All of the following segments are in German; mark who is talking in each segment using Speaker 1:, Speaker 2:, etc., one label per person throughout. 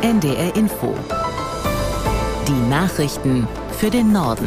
Speaker 1: NDR Info. Die Nachrichten für den Norden.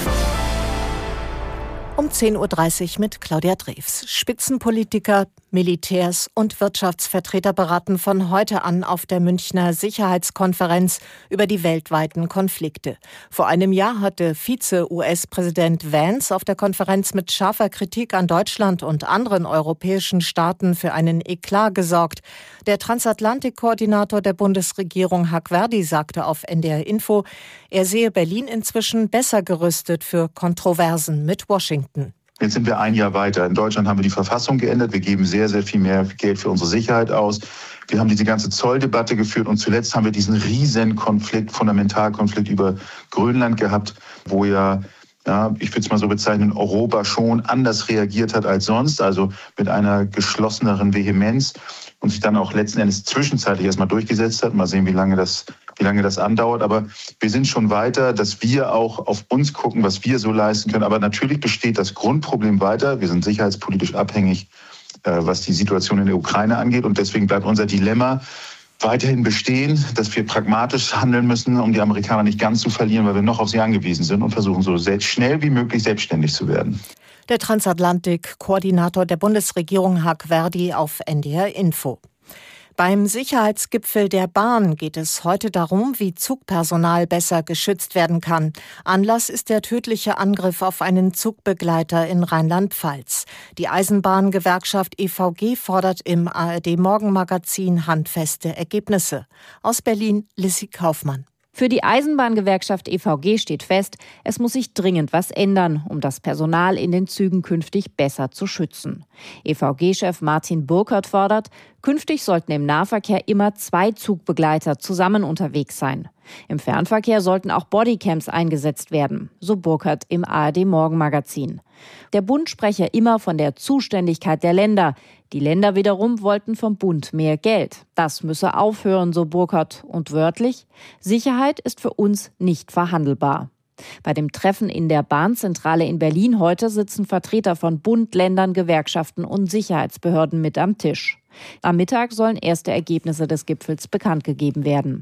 Speaker 2: Um 10.30 Uhr mit Claudia Drews. Spitzenpolitiker, Militärs und Wirtschaftsvertreter beraten von heute an auf der Münchner Sicherheitskonferenz über die weltweiten Konflikte. Vor einem Jahr hatte Vize-US-Präsident Vance auf der Konferenz mit scharfer Kritik an Deutschland und anderen europäischen Staaten für einen Eklat gesorgt. Der Transatlantik-Koordinator der Bundesregierung Hak Verdi sagte auf NDR Info, er sehe Berlin inzwischen besser gerüstet für Kontroversen mit Washington.
Speaker 3: Jetzt sind wir ein Jahr weiter. In Deutschland haben wir die Verfassung geändert. Wir geben sehr, sehr viel mehr Geld für unsere Sicherheit aus. Wir haben diese ganze Zolldebatte geführt und zuletzt haben wir diesen riesen Konflikt, Fundamentalkonflikt über Grönland gehabt, wo ich würde es mal so bezeichnen, Europa schon anders reagiert hat als sonst, also mit einer geschlosseneren Vehemenz und sich dann auch letzten Endes zwischenzeitlich erstmal durchgesetzt hat. Mal sehen, wie lange das andauert. Aber wir sind schon weiter, dass wir auch auf uns gucken, was wir so leisten können. Aber natürlich besteht das Grundproblem weiter. Wir sind sicherheitspolitisch abhängig, was die Situation in der Ukraine angeht. Und deswegen bleibt unser Dilemma weiterhin bestehen, dass wir pragmatisch handeln müssen, um die Amerikaner nicht ganz zu verlieren, weil wir noch auf sie angewiesen sind und versuchen, so schnell wie möglich selbstständig zu werden.
Speaker 2: Der Transatlantik-Koordinator der Bundesregierung Hak Verdi auf NDR Info. Beim Sicherheitsgipfel der Bahn geht es heute darum, wie Zugpersonal besser geschützt werden kann. Anlass ist der tödliche Angriff auf einen Zugbegleiter in Rheinland-Pfalz. Die Eisenbahngewerkschaft EVG fordert im ARD-Morgenmagazin handfeste Ergebnisse. Aus Berlin, Lissy Kaufmann.
Speaker 4: Für die Eisenbahngewerkschaft EVG steht fest, es muss sich dringend was ändern, um das Personal in den Zügen künftig besser zu schützen. EVG-Chef Martin Burkert fordert, künftig sollten im Nahverkehr immer 2 Zugbegleiter zusammen unterwegs sein. Im Fernverkehr sollten auch Bodycams eingesetzt werden, so Burkert im ARD-Morgenmagazin. Der Bund spreche immer von der Zuständigkeit der Länder. Die Länder wiederum wollten vom Bund mehr Geld. Das müsse aufhören, so Burkert. Und wörtlich: Sicherheit ist für uns nicht verhandelbar. Bei dem Treffen in der Bahnzentrale in Berlin heute sitzen Vertreter von Bund, Ländern, Gewerkschaften und Sicherheitsbehörden mit am Tisch. Am Mittag sollen erste Ergebnisse des Gipfels bekannt gegeben werden.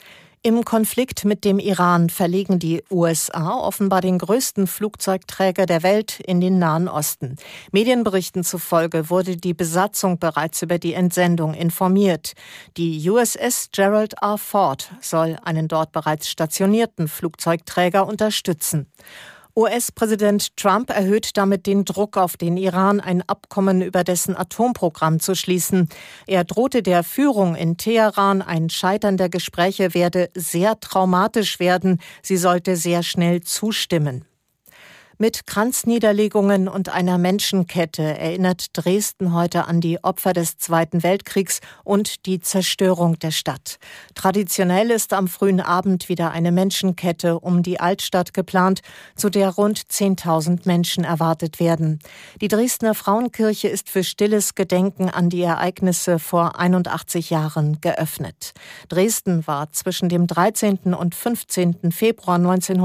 Speaker 2: Im Konflikt mit dem Iran verlegen die USA offenbar den größten Flugzeugträger der Welt in den Nahen Osten. Medienberichten zufolge wurde die Besatzung bereits über die Entsendung informiert. Die USS Gerald R. Ford soll einen dort bereits stationierten Flugzeugträger unterstützen. US-Präsident Trump erhöht damit den Druck auf den Iran, ein Abkommen über dessen Atomprogramm zu schließen. Er drohte der Führung in Teheran, ein Scheitern der Gespräche werde sehr traumatisch werden. Sie sollte sehr schnell zustimmen. Mit Kranzniederlegungen und einer Menschenkette erinnert Dresden heute an die Opfer des Zweiten Weltkriegs und die Zerstörung der Stadt. Traditionell ist am frühen Abend wieder eine Menschenkette um die Altstadt geplant, zu der rund 10.000 Menschen erwartet werden. Die Dresdner Frauenkirche ist für stilles Gedenken an die Ereignisse vor 81 Jahren geöffnet. Dresden war zwischen dem 13. und 15. Februar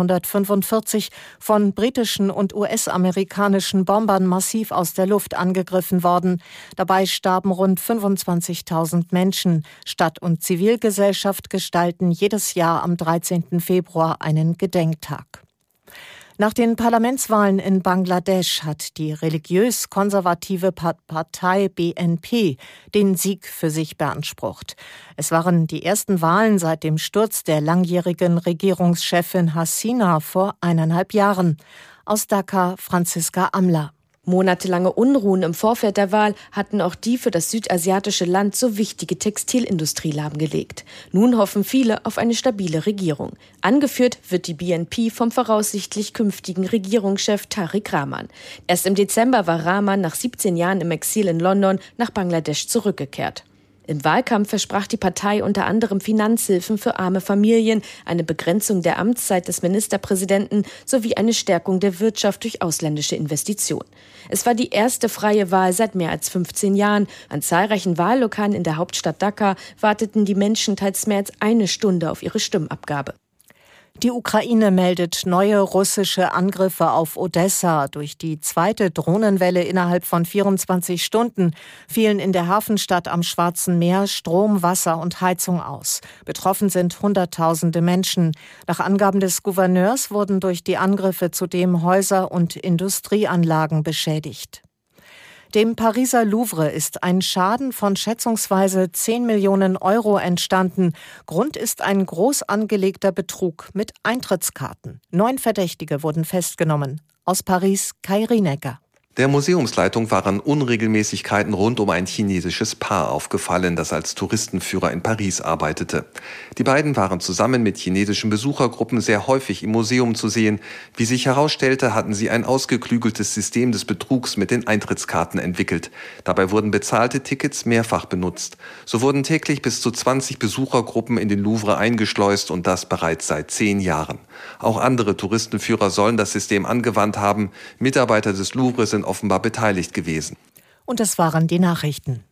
Speaker 2: 1945 von britischen und US-amerikanischen Bombern massiv aus der Luft angegriffen worden. Dabei starben rund 25.000 Menschen. Stadt- und Zivilgesellschaft gestalten jedes Jahr am 13. Februar einen Gedenktag. Nach den Parlamentswahlen in Bangladesch hat die religiös-konservative Partei BNP den Sieg für sich beansprucht. Es waren die ersten Wahlen seit dem Sturz der langjährigen Regierungschefin Hasina vor 1,5 Jahren. Aus Dhaka, Franziska Amler.
Speaker 5: Monatelange Unruhen im Vorfeld der Wahl hatten auch die für das südasiatische Land so wichtige Textilindustrie lahmgelegt. Nun hoffen viele auf eine stabile Regierung. Angeführt wird die BNP vom voraussichtlich künftigen Regierungschef Tariq Rahman. Erst im Dezember war Rahman nach 17 Jahren im Exil in London nach Bangladesch zurückgekehrt. Im Wahlkampf versprach die Partei unter anderem Finanzhilfen für arme Familien, eine Begrenzung der Amtszeit des Ministerpräsidenten sowie eine Stärkung der Wirtschaft durch ausländische Investitionen. Es war die erste freie Wahl seit mehr als 15 Jahren. An zahlreichen Wahllokalen in der Hauptstadt Dhaka warteten die Menschen teils mehr als 1 Stunde auf ihre Stimmabgabe.
Speaker 2: Die Ukraine meldet neue russische Angriffe auf Odessa. Durch die zweite Drohnenwelle innerhalb von 24 Stunden fielen in der Hafenstadt am Schwarzen Meer Strom, Wasser und Heizung aus. Betroffen sind Hunderttausende Menschen. Nach Angaben des Gouverneurs wurden durch die Angriffe zudem Häuser und Industrieanlagen beschädigt. Dem Pariser Louvre ist ein Schaden von schätzungsweise 10 Millionen Euro entstanden. Grund ist ein groß angelegter Betrug mit Eintrittskarten. 9 Verdächtige wurden festgenommen. Aus Paris, Kai Rienecker.
Speaker 6: Der Museumsleitung waren Unregelmäßigkeiten rund um ein chinesisches Paar aufgefallen, das als Touristenführer in Paris arbeitete. Die beiden waren zusammen mit chinesischen Besuchergruppen sehr häufig im Museum zu sehen. Wie sich herausstellte, hatten sie ein ausgeklügeltes System des Betrugs mit den Eintrittskarten entwickelt. Dabei wurden bezahlte Tickets mehrfach benutzt. So wurden täglich bis zu 20 Besuchergruppen in den Louvre eingeschleust und das bereits seit 10 Jahren. Auch andere Touristenführer sollen das System angewandt haben. Mitarbeiter des Louvre sind offenbar beteiligt gewesen.
Speaker 2: Und das waren die Nachrichten.